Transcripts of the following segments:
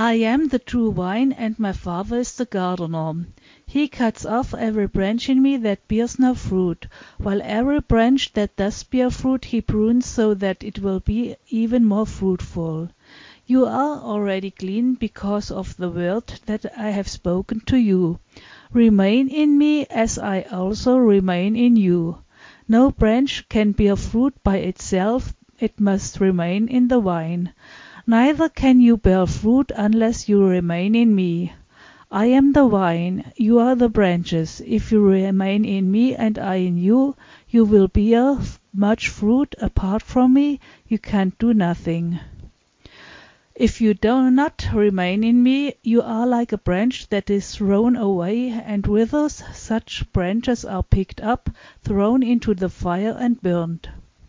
I am the true vine, and my Father is the gardener. He cuts off every branch in me that bears no fruit, while every branch that does bear fruit he prunes so that it will be even more fruitful. You are already clean because of the word that I have spoken to you. Remain in me as I also remain in you. No branch can bear fruit by itself, it must remain in the vine. Neither can you bear fruit unless you remain in me. I am the vine, you are the branches. If you remain in me and I in you, you will bear much fruit. Apart from me, you can do nothing. If you do not remain in me, you are like a branch that is thrown away and withers. Such branches are picked up, thrown into the fire, and burned.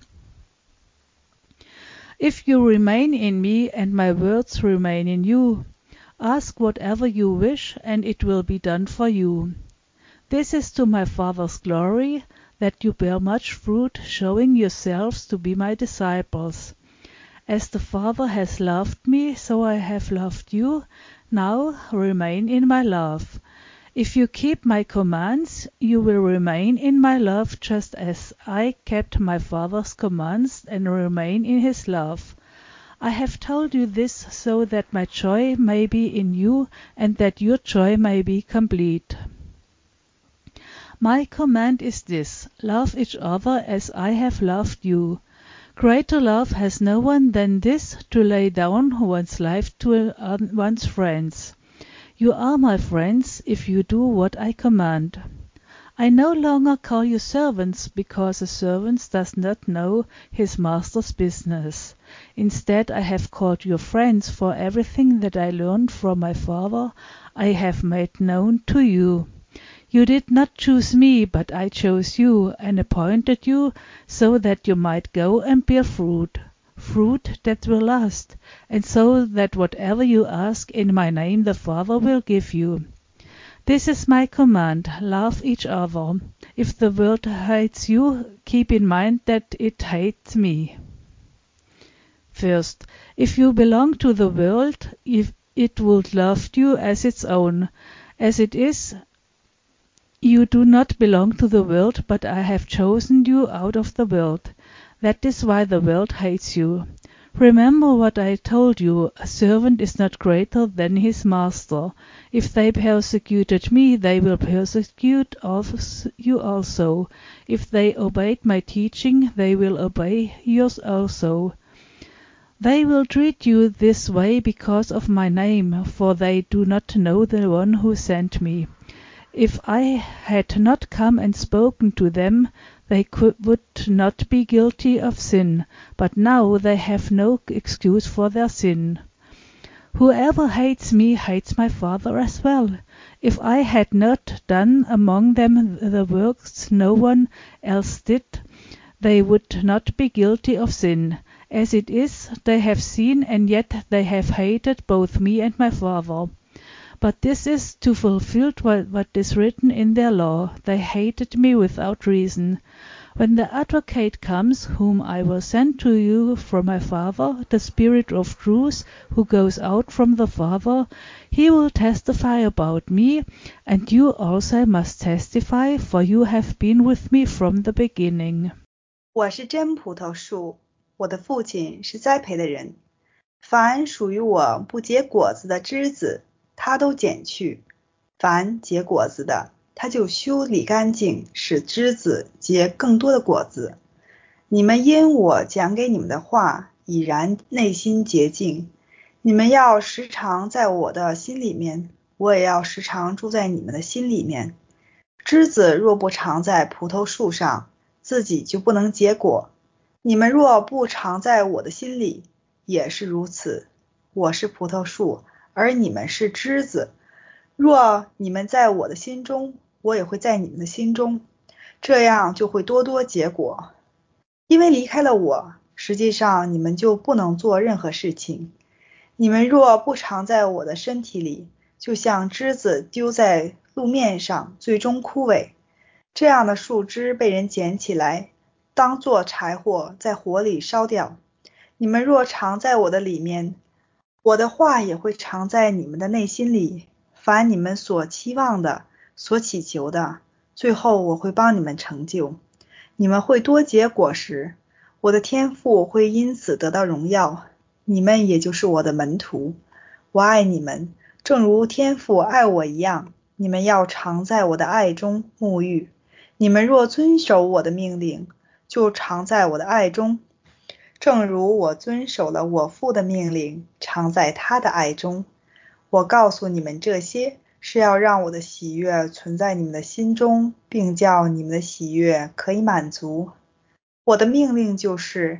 If you remain in me and my words remain in you, ask whatever you wish, and it will be done for you. This is to my Father's glory, that you bear much fruit, showing yourselves to be my disciples. As the Father has loved me, so I have loved you. Now remain in my love. If you keep my commands, you will remain in my love, just as I kept my Father's commands and remain in his love. I have told you this so that my joy may be in you and that your joy may be complete. My command is this: love each other as I have loved you. Greater love has no one than this, to lay down one's life to one's friends. You are my friends if you do what I command. I no longer call you servants, because a servant does not know his master's business. Instead, I have called you friends, for everything that I learned from my Father I have made known to you. You did not choose me, but I chose you, and appointed you so that you might go and bear fruit, fruit that will last, and so that whatever you ask in my name the Father will give you. This is my command: love each other. If the world hates you, keep in mind that it hates me. First, if you belong to the world, if it would love you as its own. As it is, you do not belong to the world, but I have chosen you out of the world. That is why the world hates you. Remember what I told you: a servant is not greater than his master. If they persecuted me, they will persecute you also. If they obeyed my teaching, they will obey yours also. They will treat you this way because of my name, for they do not know the one who sent me. If I had not come and spoken to them, they would not be guilty of sin, but now they have no excuse for their sin. Whoever hates me hates my Father as well. If I had not done among them the works no one else did, they would not be guilty of sin. As it is, they have seen, and yet they have hated both me and my Father. But this is to fulfill what is written in their law: they hated me without reason. When the Advocate comes, whom I will send to you from my Father, the Spirit of truth, who goes out from the Father, he will testify about me, and you also must testify, for you have been with me from the beginning. 我是真葡萄树，我的父亲是栽培的人。凡属于我不结果子的枝子，他都剪去；凡结果子的，他就修理干净，使枝子结更多的果子。你们因我讲给你们的话，已然内心洁净。你们要时常在我的心里面，我也要时常住在你们的心里面。枝子若不常在葡萄树上，自己就不能结果。你们若不常在我的心里，也是如此。我是葡萄树，而你们是枝子。若你们在我的心中，我也会在你们的心中，这样就会多多结果。因为离开了我，实际上你们就不能做任何事情。你们若不常在我的身体里，就像枝子丢在路面上，最终枯萎。这样的树枝被人捡起来，当作柴火在火里烧掉。你们若常在我的里面， 我的话也会藏在你们的内心里，凡你们所期望的、所祈求的，最后我会帮你们成就。你们会多结果实，我的天父会因此得到荣耀，你们也就是我的门徒。我爱你们，正如天父爱我一样，你们要常在我的爱中沐浴。你们若遵守我的命令，就常在我的爱中，正如我遵守了我父的命令，常在他的爱中。我告诉你们这些，是要让我的喜悦存在你们的心中，并叫你们的喜悦可以满足。我的命令就是，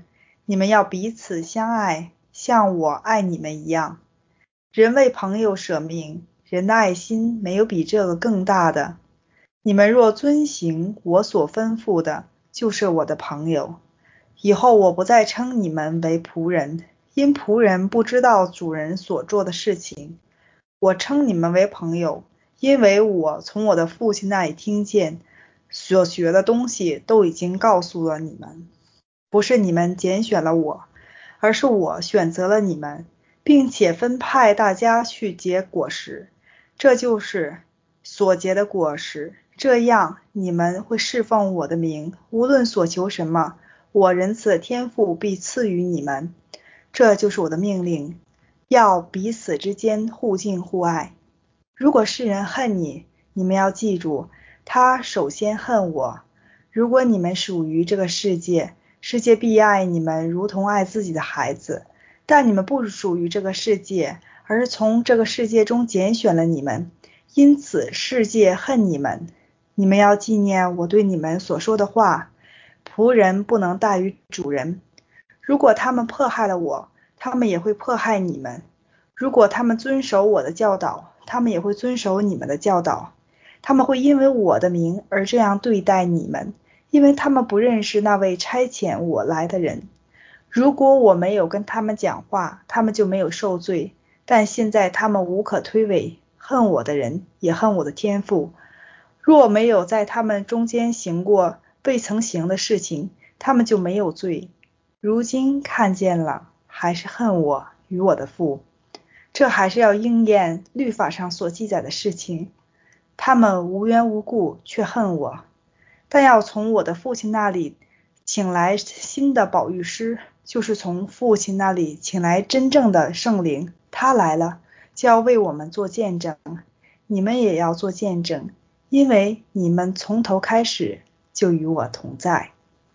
你们要彼此相爱，像我爱你们一样。人为朋友舍命，人的爱心没有比这个更大的。你们若遵行我所吩咐的，就是我的朋友。以后我不再称你们为仆人，因仆人不知道主人所做的事情。我称你们为朋友，因为我从我的父亲那里听见，所学的东西都已经告诉了你们。不是你们拣选了我，而是我选择了你们，并且分派大家去结果实，这就是所结的果实。这样你们会侍奉我的名，无论所求什么，我仁慈的天父必赐予你们。这就是我的命令，要彼此之间互敬互爱。如果世人恨你，你们要记住，他首先恨我。如果你们属于这个世界，世界必爱你们如同爱自己的孩子。但你们不属于这个世界，而是从这个世界中拣选了你们，因此世界恨你们。你们要纪念我对你们所说的话，仆人不能大于主人。如果他们迫害了我，他们也会迫害你们。如果他们遵守我的教导，他们也会遵守你们的教导。他们会因为我的名而这样对待你们，因为他们不认识那位差遣我来的人。如果我没有跟他们讲话，他们就没有受罪，但现在他们无可推诿，恨我的人也恨我的天父。若没有在他们中间行过未曾行的事情，他们就没有罪。如今看见了，还是恨我与我的父。这还是要应验律法上所记载的事情。他们无缘无故却恨我，但要从我的父亲那里请来新的保育师，就是从父亲那里请来真正的圣灵。他来了，就要为我们做见证。你们也要做见证，因为你们从头开始就与我同在。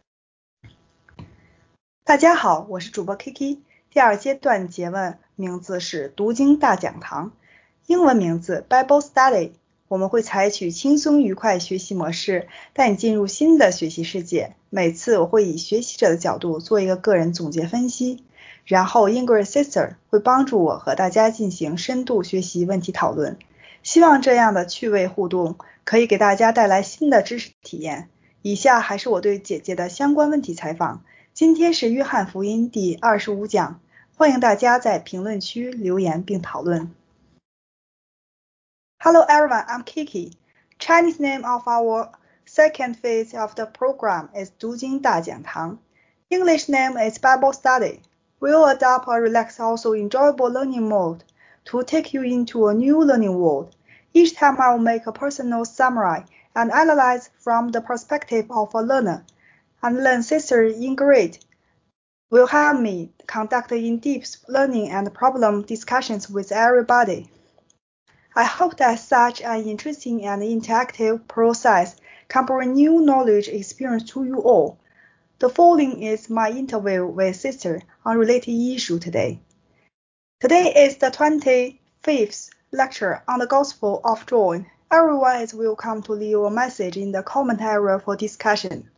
大家好，我是主播 Kiki。第二阶段结问名字是读经大讲堂，英文名字 Bible Study。我们会采取轻松愉快学习模式，带你进入新的学习世界。每次我会以学习者的角度做一个个人总结分析，然后 English Sister 会帮助我和大家进行深度学习问题讨论。希望这样的趣味互动可以给大家带来新的知识体验。以下还是我对姐姐的相关问题采访。今天是约翰福音第25讲，欢迎大家在评论区留言并讨论。Hello everyone, I'm Kiki. Chinese name of our second phase of the program is 读经大讲堂. English name is Bible Study. We'll adopt a relaxed, also enjoyable learning mode to take you into a new learning world. Each time I will make a personal summary and analyze from the perspective of a learner. And then Sister Ingrid will help me conduct in-depth learning and problem discussions with everybody. I hope that such an interesting and interactive process can bring new knowledge experience to you all. The following is my interview with Sister on related issue today. Today is the 25th lecture on the Gospel of John. Everyone is welcome to leave a message in the comment area for discussion.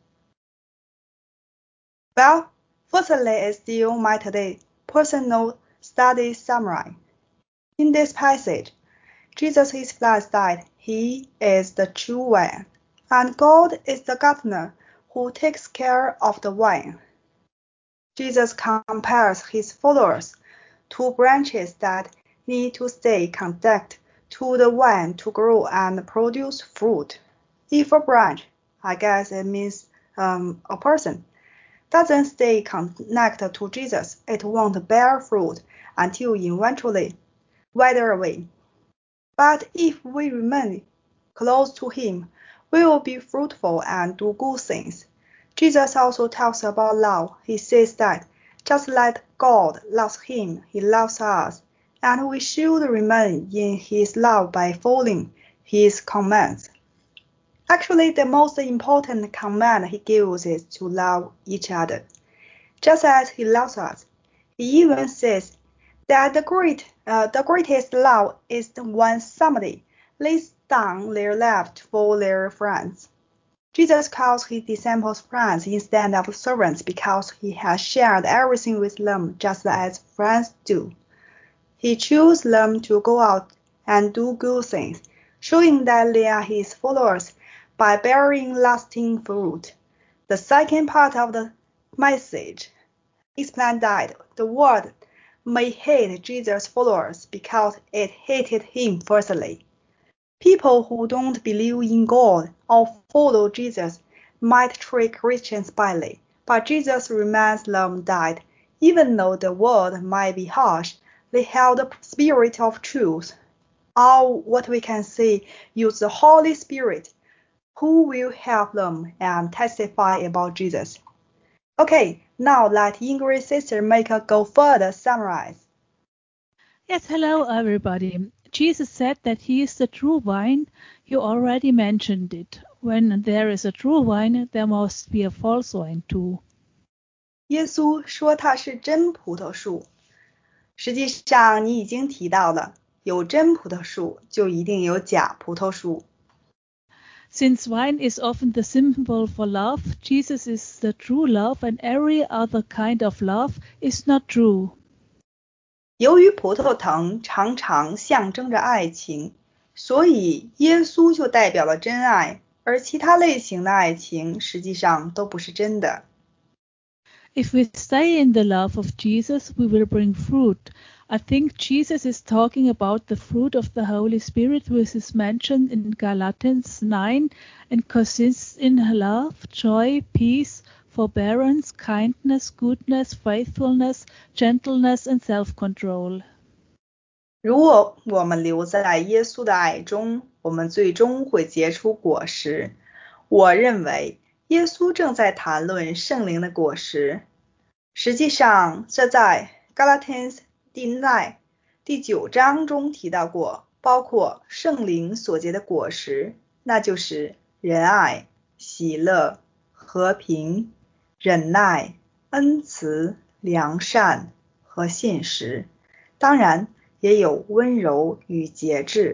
Well, firstly is still my today personal study summary. In this passage, Jesus explains that he is the true vine, and God is the gardener who takes care of the vine. Jesus compares his followers to branches that need to stay connected to the vine to grow and produce fruit. If a branch, I guess it means a person, doesn't stay connected to Jesus, it won't bear fruit until eventually wither away. But if we remain close to him, we will be fruitful and do good things. Jesus also talks about love. He says that just like God loves him, he loves us, and we should remain in his love by following his commands. Actually, the most important command he gives is to love each other, just as he loves us. He even says that the greatest love is when somebody lays down their life for their friends. Jesus calls his disciples friends instead of servants because he has shared everything with them just as friends do. He chose them to go out and do good things, showing that they are his followers by bearing lasting fruit. The second part of the message explains that the world may hate Jesus' followers because it hated him firstly. People who don't believe in God or follow Jesus might treat Christians badly, but Jesus reminds them that even though the world might be harsh, they have the spirit of truth. Or what we can say, use the Holy Spirit, who will help them and testify about Jesus. Okay, now let Ingrid sister make a go further summarize. Yes, hello everybody. Jesus said that he is the true vine. You already mentioned it. When there is a true vine, there must be a false vine too. 耶稣说他是真葡萄树。实际上你已经提到了，有真葡萄树就一定有假葡萄树。 Since wine is often the symbol for love, Jesus is the true love and every other kind of love is not true. 由于葡萄藤常常象征着爱情，所以耶稣就代表了真爱，而其他类型的爱情实际上都不是真的。 If we stay in the love of Jesus, we will bring fruit. I think Jesus is talking about the fruit of the Holy Spirit, which is mentioned in Galatians 9 and consists in love, joy, peace, forbearance, kindness, goodness, faithfulness, gentleness, and self-control. 如果我们留在耶稣的爱中，我们最终会结出果实。我认为耶稣正在谈论圣灵的果实。实际上，这在 Galatians 第9章中提到过，包括圣灵所结的果实，那就是仁爱、喜乐、和平、忍耐、恩慈、良善和信实。当然，也有温柔与节制。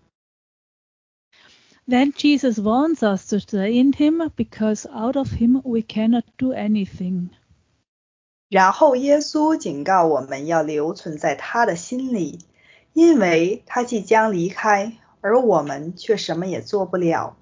Then Jesus wants us to stay in him because out of him we cannot do anything. 然后耶稣警告我们要留存在他的心里，因为他即将离开，而我们却什么也做不了。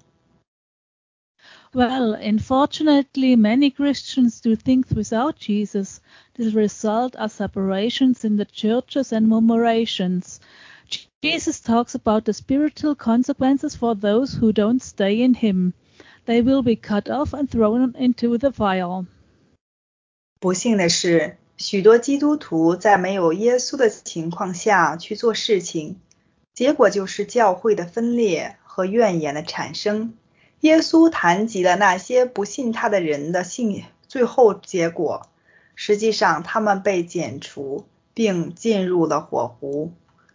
Well, unfortunately, many Christians do things without Jesus. The result are separations in the churches and murmurations. Jesus talks about the spiritual consequences for those who don't stay in him. They will be cut off and thrown into the fire. 不幸的是，许多基督徒在没有耶稣的情况下去做事情，结果就是教会的分裂和怨言的产生。耶稣谈及了那些不信他的人的最后结果，实际上他们被剪除并进入了火湖。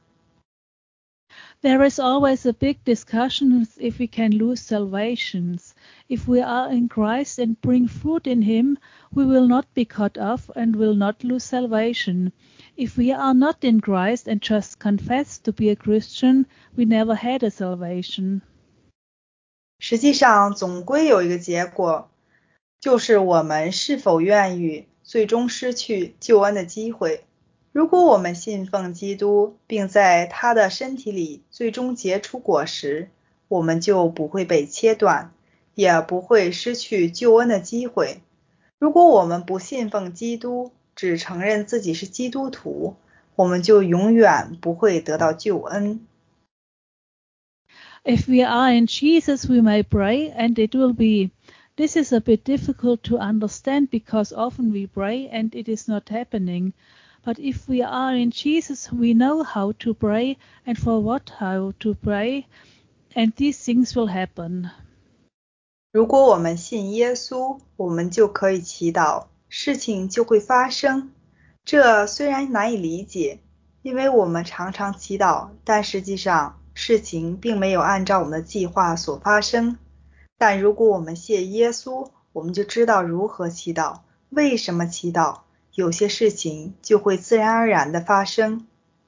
There is always a big discussion if we can lose salvations. If we are in Christ and bring fruit in him, we will not be cut off and will not lose salvation. If we are not in Christ and just confess to be a Christian, we never had a salvation. 实际上总归有一个结果，就是我们是否愿意最终失去救恩的机会。如果我们信奉基督，并在他的身体里最终结出果实，我们就不会被切断，也不会失去救恩的机会。如果我们不信奉基督，只承认自己是基督徒，我们就永远不会得到救恩。 If we are in Jesus, we may pray and it will be. This is a bit difficult to understand because often we pray and it is not happening. But if we are in Jesus, we know how to pray and for what how to pray, and these things will happen. 如果我们信耶稣，我们就可以祈祷，事情就会发生。这虽然难以理解，因为我们常常祈祷，但实际上事情并没有按照我们的计划所发生。但如果我们信耶稣，我们就知道如何祈祷，为什么祈祷，有些事情就会自然而然地发生。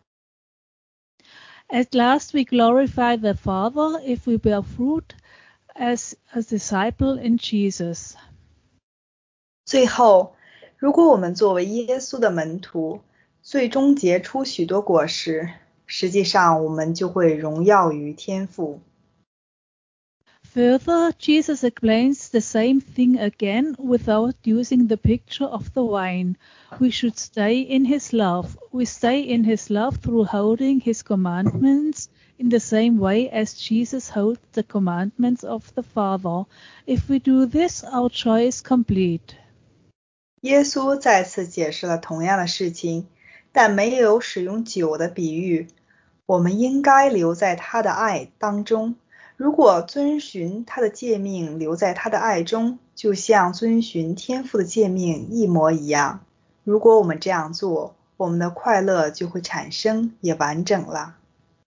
At last we glorify the Father if we bear fruit as a disciple in Jesus. 最后，如果我们作为耶稣的门徒，最终结出许多果实，实际上我们就会荣耀于天父。 Further, Jesus explains the same thing again without using the picture of the vine. We should stay in His love. We stay in His love through holding His commandments in the same way as Jesus holds the commandments of the Father. If we do this, our joy is complete. 耶稣再次解释了同样的事情，但没有使用酒的比喻。我们应该留在他的爱当中。如果遵循他的诫命，留在他的爱中，就像遵循天父的诫命一模一样。如果我们这样做，我们的快乐就会产生，也完整了。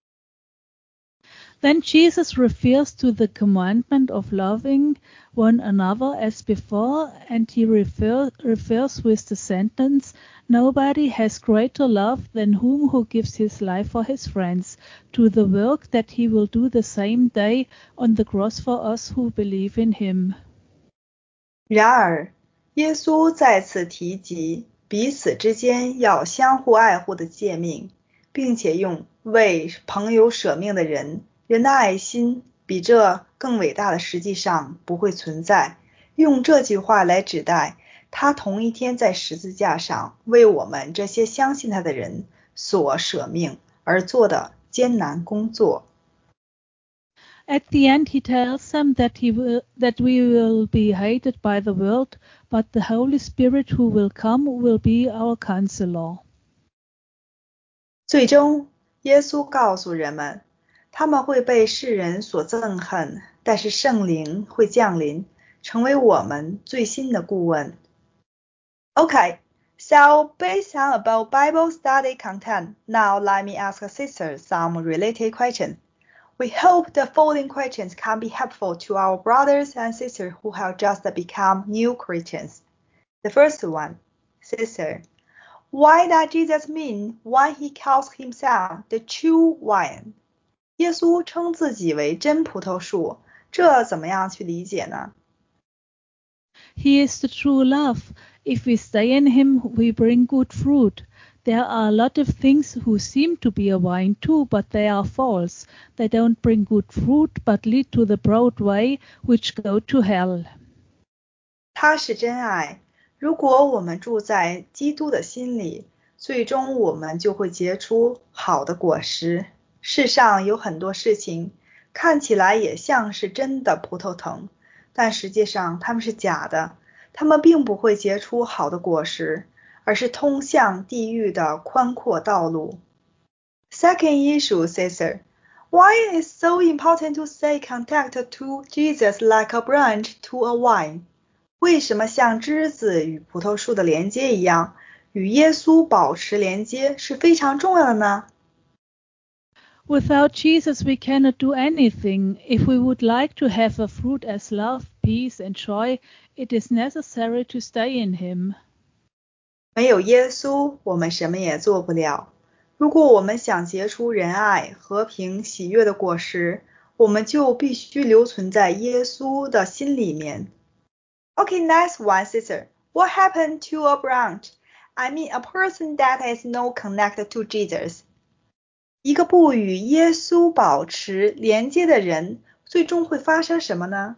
Then Jesus refers to the commandment of loving one another as before, and he refers with the sentence, "Nobody has greater love than who gives his life for his friends," to the work that he will do the same day on the cross for us who believe in him. 然而，耶稣再次提及彼此之间要相互爱护的诫命，并且用为朋友舍命的人的爱心比这更伟大的实际上不会存在。用这句话来指代他同一天在十字架上为我们这些相信他的人所舍命而做的艰难工作。 At the end, he tells them that we will be hated by the world, but the Holy Spirit who will come will be our counselor. 最终，耶稣告诉人们，他们会被世人所憎恨，但是圣灵会降临，成为我们最新的顾问。Okay, so based on about Bible study content, now let me ask sisters some related questions. We hope the following questions can be helpful to our brothers and sisters who have just become new Christians. The first one, sister, why does Jesus mean when he calls himself the true vine? 耶稣称自己为真葡萄树，这怎么样去理解呢？ He is the true love. If we stay in him, we bring good fruit. There are a lot of things who seem to be a vine too, but they are false. They don't bring good fruit, but lead to the broad way, which go to hell. 他是真爱。如果我们住在基督的心里，最终我们就会结出好的果实。世上有很多事情看起来也像是真的葡萄藤，但实际上它们是假的，它们并不会结出好的果实，而是通向地狱的宽阔道路。Second issue, sister, why is it so important to stay connected to Jesus like a branch to a vine? 为什么像枝子与葡萄树的连接一样，与耶稣保持连接是非常重要的呢？ Without Jesus, we cannot do anything. If we would like to have a fruit as love, peace, and joy, it is necessary to stay in him. 没有耶稣，我们什么也做不了。如果我们想结出仁爱、和平、喜悦的果实，我们就必须留存在耶稣的心里面。Okay, next one, sister. What happened to a branch? I mean, a person that is not connected to Jesus. 一个不与耶稣保持连接的人，最终会发生什么呢？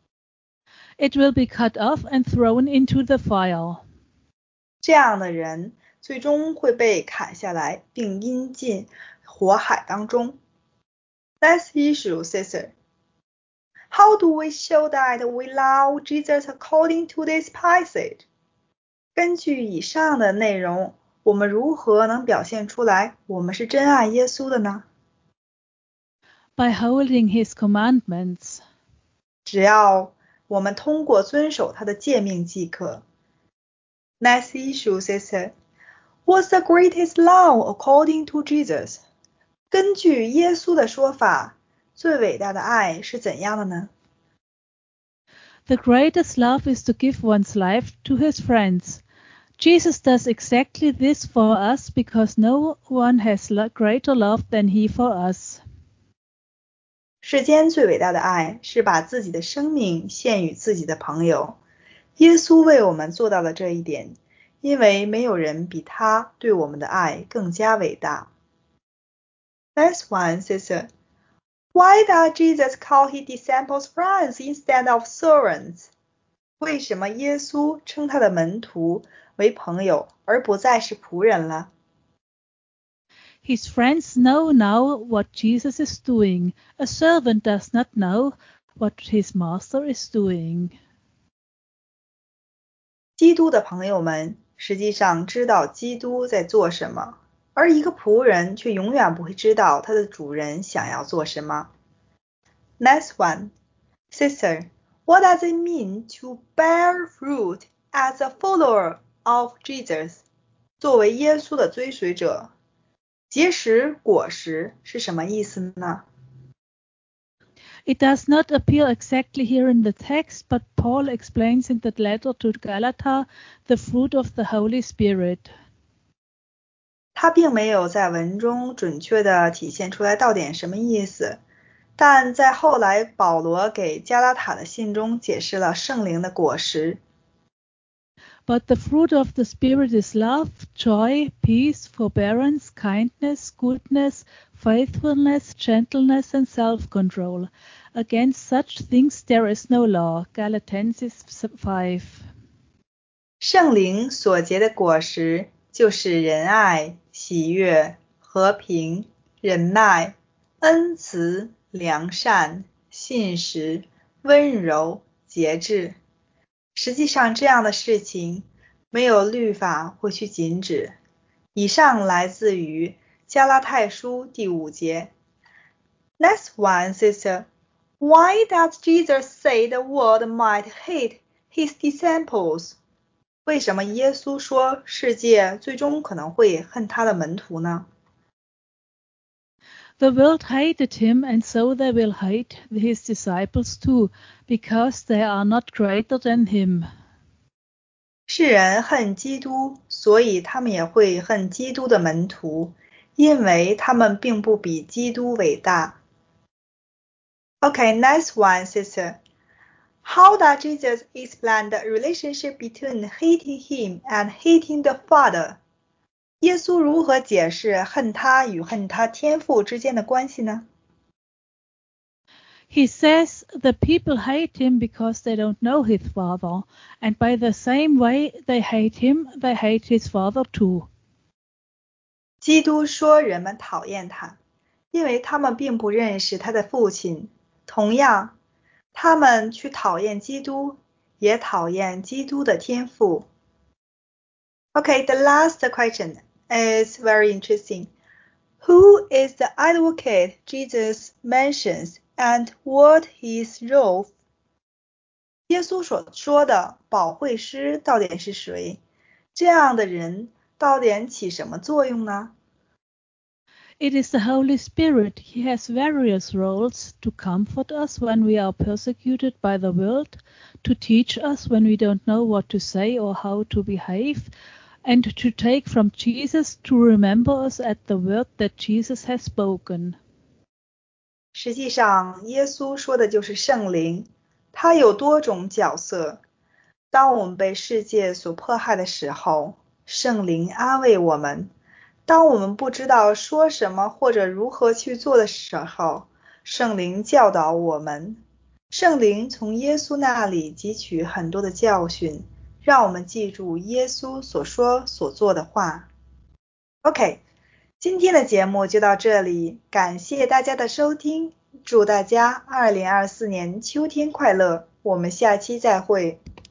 It will be cut off and thrown into the fire. 这样的人最终会被砍下来，并阴进火海当中。Next issue, sister. How do we show that we love Jesus according to this passage? 根据以上的内容，我们如何能表现出来我们是真爱耶稣的呢？ By holding his commandments. 只要我们通过遵守他的诫命即可。Next issue, sister. What's the greatest love according to Jesus? 根据耶稣的说法，最伟大的爱是怎样的呢？ The greatest love is to give one's life to his friends. Jesus does exactly this for us because no one has greater love than he for us. 世间最伟大的爱是把自己的生命献与自己的朋友。耶稣为我们做到了这一点，因为没有人比他对我们的爱更加伟大。Next one, sister. Why does Jesus call his disciples friends instead of servants? 为什么耶稣称他的门徒为朋友，而不再是仆人了？ His friends know now what Jesus is doing. A servant does not know what his master is doing. 基督的朋友们实际上知道基督在做什么，而一个仆人却永远不会知道他的主人想要做什么。Next one. Sister, what does it mean to bear fruit as a follower of Jesus? 作为耶稣的追随者，结实果实是什么意思呢？ It does not appear exactly here in the text, but Paul explains in the letter to Galatia the fruit of the Holy Spirit. 他并没有在文中准确地体现出来到底什么意思，但在后来保罗给加拉塔的信中解释了圣灵的果实。 But the fruit of the Spirit is love, joy, peace, forbearance, kindness, goodness, faithfulness, gentleness, and self-control. Against such things there is no law. Galatians 5. 圣灵所结的果实就是仁爱、喜悦、和平、忍耐、恩慈、良善、信实、温柔、节制。实际上这样的事情没有律法会去禁止。以上来自于加拉太书第5节。Next one, sister. Why does Jesus say the world might hate his disciples? 为什么耶稣说世界最终可能会恨他的门徒呢？ The world hated him, and so they will hate his disciples too, because they are not greater than him. 世人恨基督，所以他们也会恨基督的门徒，因为他们并不比基督伟大。Okay, next one, sister. How does Jesus explain the relationship between hating him and hating the Father? 耶稣如何解释恨他与恨他天父之间的关系呢？ He says the people hate him because they don't know his Father, and by the same way they hate him, they hate his Father too. 基督说人们讨厌他，因为他们并不认识他的父亲。同样，他们去讨厌基督，也讨厌基督的天父。Okay, the last question is very interesting. Who is the advocate Jesus mentions and what his role? 耶稣所说的保惠师到底是谁？这样的人到底起什么作用呢？ It is the Holy Spirit. He has various roles: to comfort us when we are persecuted by the world, to teach us when we don't know what to say or how to behave, and to take from Jesus to remember us at the word that Jesus has spoken. 实际上，耶稣说的就是圣灵，他有多种角色。当我们被世界所迫害的时候，圣灵安慰我们；当我们不知道说什么或者如何去做的时候，圣灵教导我们。圣灵从耶稣那里汲取很多的教训，让我们记住耶稣所说所做的话。OK， 今天的节目就到这里，感谢大家的收听， 祝大家2024年秋天快乐，我们下期再会。